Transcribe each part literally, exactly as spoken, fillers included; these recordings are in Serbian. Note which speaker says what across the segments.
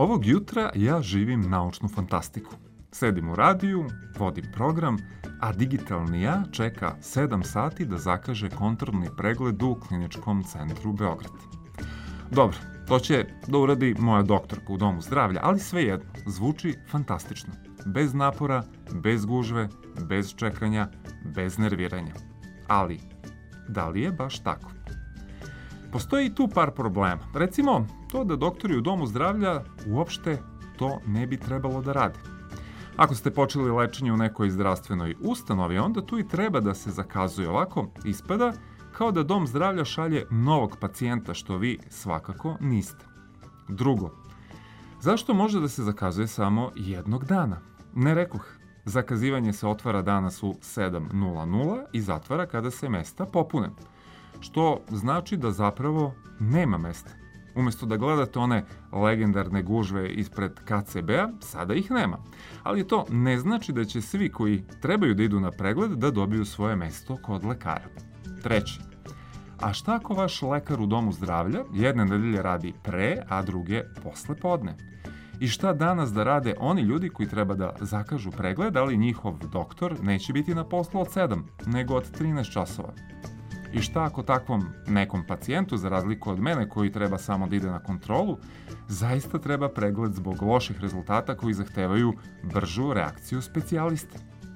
Speaker 1: Ovog jutra ja živim naučnu fantastiku. Sedim u radiju, vodim program, a digitalni ja čeka sedam sati da zakaže kontrolni pregled u Kliničkom centru Beograd. Dobro, to će da uradi moja doktorka u domu zdravlja, ali svejedno, zvuči fantastično. Bez napora, bez gužve, bez čekanja, bez nerviranja. Ali, da li je baš tako? Postoji i tu par problema. Recimo, to da doktori u domu zdravlja uopšte to ne bi trebalo da rade. Ako ste počeli lečenje u nekoj zdravstvenoj ustanovi, onda tu i treba da se zakazuje. Ovako ispada kao da dom zdravlja šalje novog pacijenta, što vi svakako niste. Drugo, zašto može da se zakazuje samo jednog dana? Ne rekoh, zakazivanje se otvara danas u sedam nula nula i zatvara kada se mesta popune. Što znači da zapravo nema mesta. Umesto da gledate one legendarne gužve ispred ka ce be a, sada ih nema. Ali to ne znači da će svi koji trebaju da idu na pregled da dobiju svoje mesto kod lekara. Treće, a šta ako vaš lekar u domu zdravlja jedne nedelje radi pre, a druge posle podne? I šta danas da rade oni ljudi koji treba da zakažu pregled, ali njihov doktor neće biti na poslu od sedam, nego od trinaest časova? I šta ako takvom nekom pacijentu, za razliku od mene koji treba samo da ide na kontrolu, zaista treba pregled zbog loših rezultata koji zahtevaju bržu reakciju specijaliste?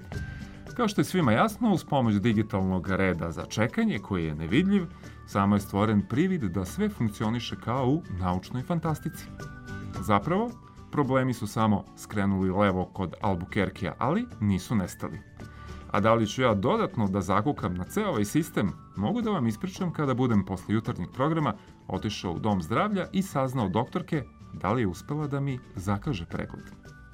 Speaker 1: Kao što je svima jasno, uz pomoć digitalnog reda za čekanje, koji je nevidljiv, samo je stvoren privid da sve funkcioniše kao u naučnoj fantastici. Zapravo, problemi su samo skrenuli levo kod Albuquerquea, ali nisu nestali. A da li ću ja dodatno da zakukam na ceo ovaj sistem, mogu da vam ispričam kada budem posle jutarnjeg programa otišao u dom zdravlja i saznao doktorke da li je uspela da mi zakaže pregled.